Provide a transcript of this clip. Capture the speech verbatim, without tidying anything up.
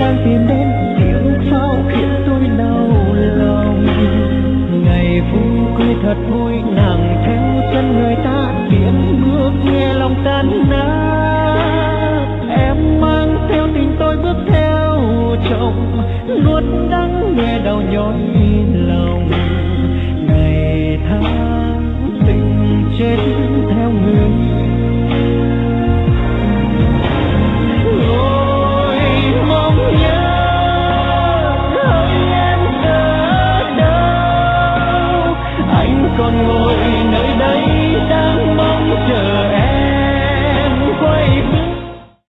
đang tìm đến tiếng pháo khiến tôi đau lòng. Ngày vui cười thật vui, nàng theo chân người ta tiến bước nghe lòng tan nát. Em mang theo tình tôi bước theo chồng, nuốt đắng nghe đau nhói